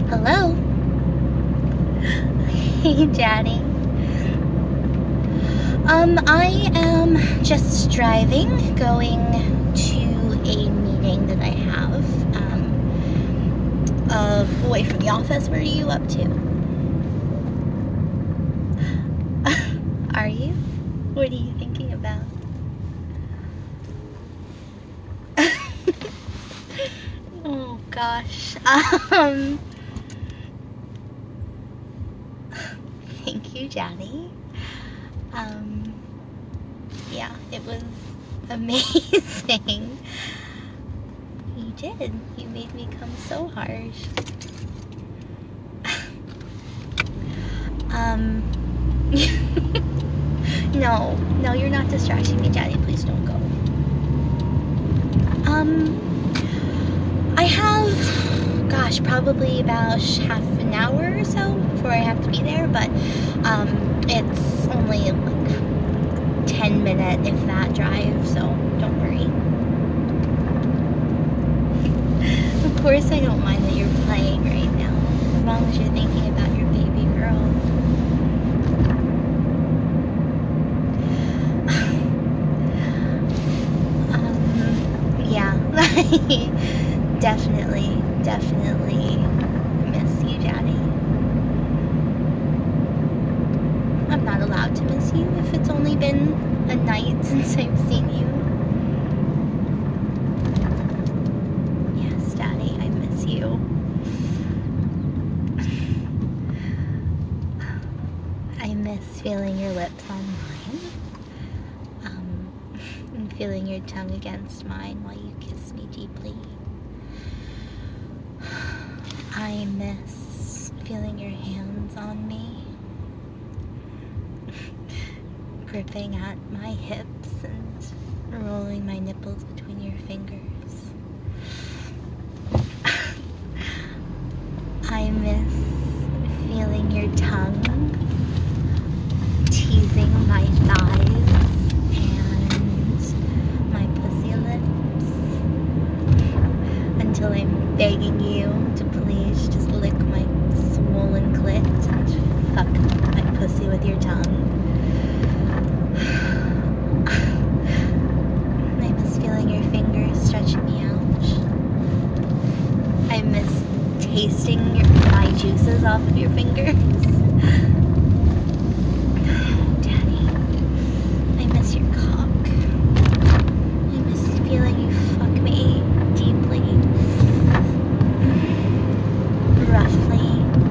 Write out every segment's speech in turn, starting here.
Hello? Hey, Daddy. I am just driving, going to a meeting that I have, away from the office. What are you up to? Are you? What are you thinking about? Oh, gosh. Thank you, Daddy. Yeah, it was amazing. You did. You made me come so harsh. No, you're not distracting me, Daddy. Please don't go. I have, gosh, probably about half an hour or so before I have to be there, but, it's only like 10-minute, if that, drive, so don't worry. Of course I don't mind that you're playing right now, as long as you're thinking about your baby girl. Yeah, definitely miss you, Daddy. I'm not allowed to miss you if it's only been a night since I've seen you. Yes, Daddy, I miss you. I miss feeling your lips on mine. And feeling your tongue against mine while you kiss me deeply. I miss feeling your hands on me, gripping at my hips and rolling my nipples between your fingers. I miss feeling your tongue teasing my thighs and my pussy lips until I'm begging you to please just lick my swollen clit and fuck my pussy with your tongue. I miss feeling your fingers stretching me out. I miss tasting my juices off of your fingers. Daddy, I miss your cock. I miss feeling you fuck me deeply, roughly.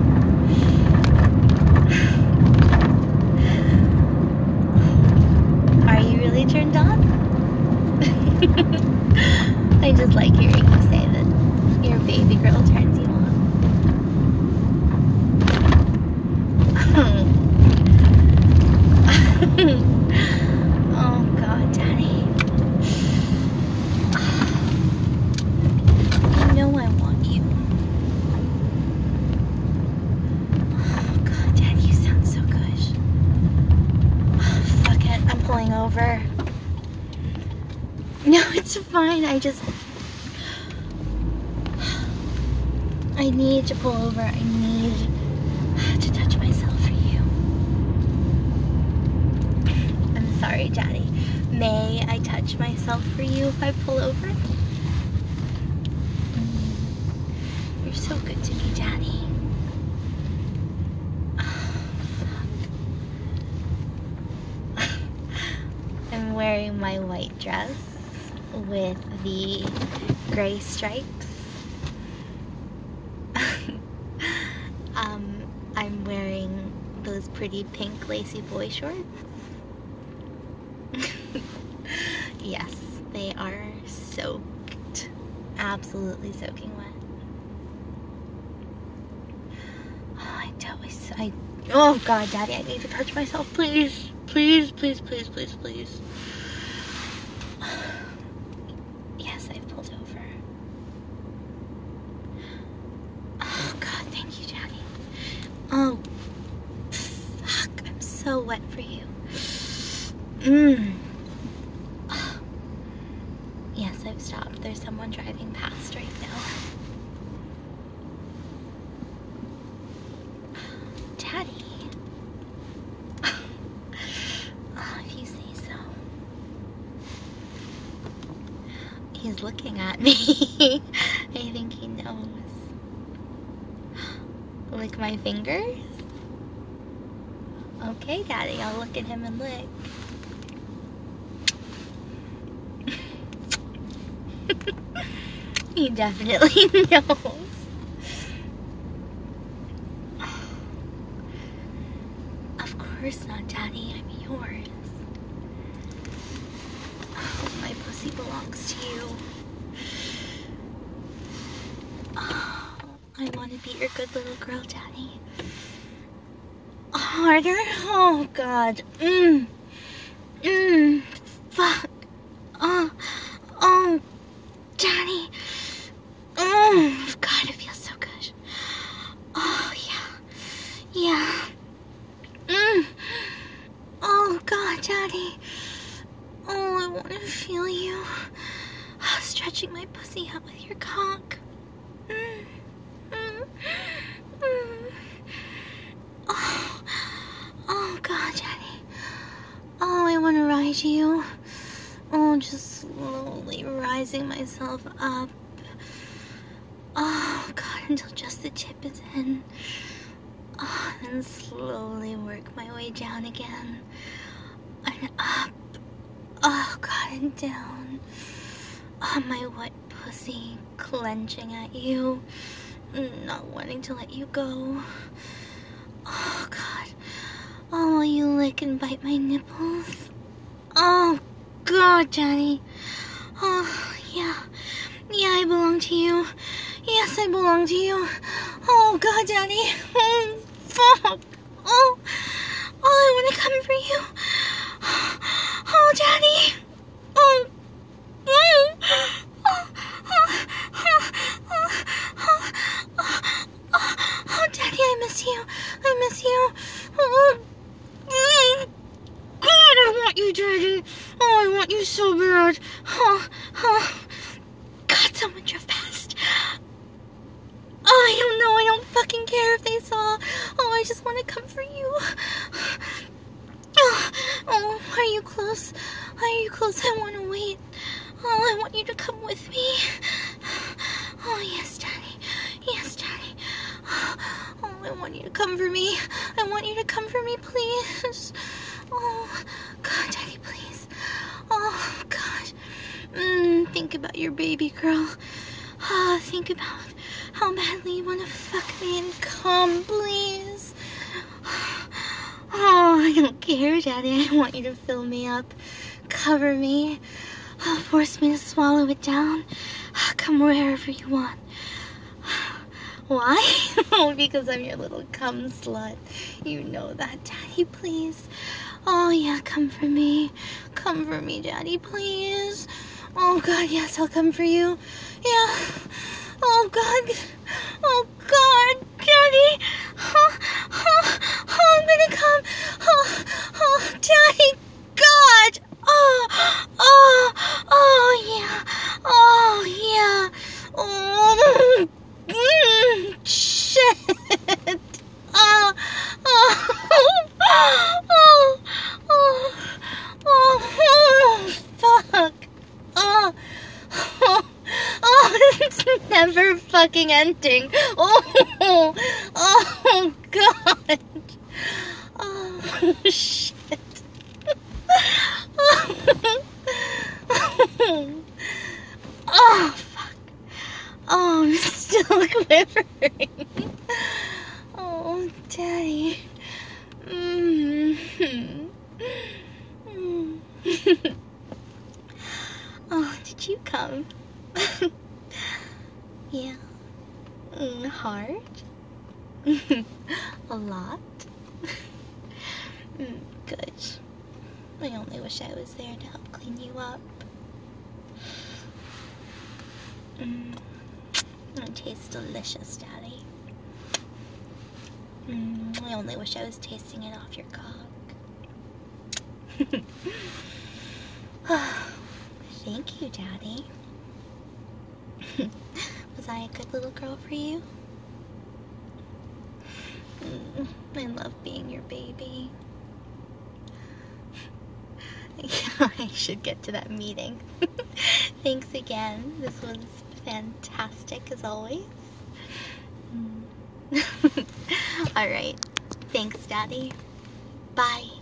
Are you really turned on? I just like hearing you say that your baby girl turns you on. Oh God, Daddy. You know I want you. Oh God, Daddy, you sound so good. Oh, fuck it, I'm pulling over. No, it's fine. I need to pull over. I need to touch myself for you. I'm sorry, Daddy. May I touch myself for you if I pull over? You're so good to me, Daddy. Oh, fuck. I'm wearing my white dress with the gray stripes. I'm wearing those pretty pink lacy boy shorts. Yes, they are soaked. Absolutely soaking wet. Oh God, Daddy, I need to touch myself, please. Please, please, please, please, please. Yes, I've pulled over. Oh God, thank you, Daddy. Oh, fuck, I'm so wet for you. Yes, I've stopped. There's someone driving past right now. He's looking at me. I think he knows. Lick my fingers? Okay, Daddy, I'll look at him and lick. He definitely knows. Of course not, Daddy. I'm yours. Oh, my pussy belongs to you. Oh, I want to be your good little girl, Daddy. Harder? Oh, God. Fuck. Oh, Daddy. God, it feels so good. Oh, yeah. Oh, God, Daddy. Oh, I want to feel you. Stretching my pussy out with your cock. Oh, God, Daddy. Oh, I want to ride you. Oh, just slowly rising myself up. Oh, God, until just the tip is in. Oh, then slowly work my way down again. And up. Oh, God, and down. Oh, my wet pussy clenching at you. Not wanting to let you go. Oh, God. Oh, will you lick and bite my nipples? Oh, God, Daddy. Oh, yeah. Yeah, I belong to you. Yes, I belong to you. Oh, God, Daddy. Oh, fuck. Oh, I want to come for you. Oh, Daddy. Oh, Daddy, I miss you. I miss you. Oh, God, I want you, Daddy. Oh, I want you so bad. God, someone drove past. Oh, I don't know. I don't fucking care if they saw. Oh, I just want to comfort you. Oh, are you close? Are you close? I want to wait. Oh, I want you to come with me. Oh, yes, Daddy. Yes, Daddy. Oh, I want you to comfort me. I want you to comfort me, please. Oh, God, Daddy, please. Oh, God. Think about your baby girl. Think about how badly you want to fuck me and come, please. Oh, I don't care, Daddy. I want you to fill me up. Cover me. Force me to swallow it down. Come wherever you want. Why? Oh, because I'm your little cum slut. You know that, Daddy, please. Oh, yeah, come for me. Come for me, Daddy, please. Oh, God, yes, I'll come for you. Yeah. Oh, God. Oh, God, Daddy. I'm gonna come. Oh, Daddy. God. Yeah. Oh, yeah. Oh, shit. Fuck. It's never fucking ending. Oh, God. Oh, shit. Oh, fuck. Oh, I'm still quivering. Oh, Daddy. Oh, did you come? Yeah. Hard? A lot? Good. I only wish I was there to help clean you up. It tastes delicious, Daddy. I only wish I was tasting it off your cock. Thank you, Daddy. Was I a good little girl for you? I love being your baby. Yeah. I should get to that meeting. Thanks again. This was fantastic as always. Alright. Thanks, Daddy. Bye.